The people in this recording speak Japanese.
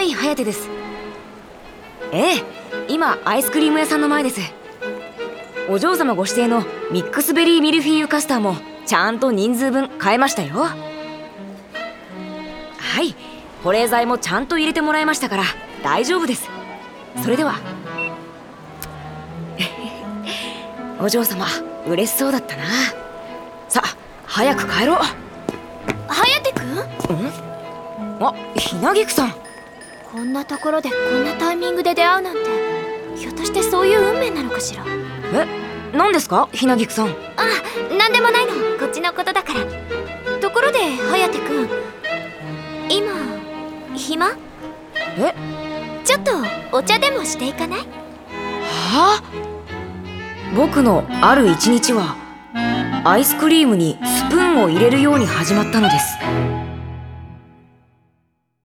い、颯です。ええ、今アイスクリーム屋さんの前です。お嬢様ご指定のミックスベリーミルフィーユカスターもちゃんと人数分買えましたよ。はい、保冷剤もちゃんと入れてもらいましたから大丈夫です。それでは。お嬢様嬉しそうだったな。さあ早く帰ろう。 颯くん？ あ、ひなぎくさん。 こんなところでこんなタイミングで出会うなんて、ひょっとしてそういう運命なのかしら。 何ですかひなぎくさん。 なんでもないの、こっちのことだから。ところで颯くん、今暇？ちょっとお茶でもしていかない？ はあ？僕のある一日はアイスクリームにスプーンを入れるように始まったのです。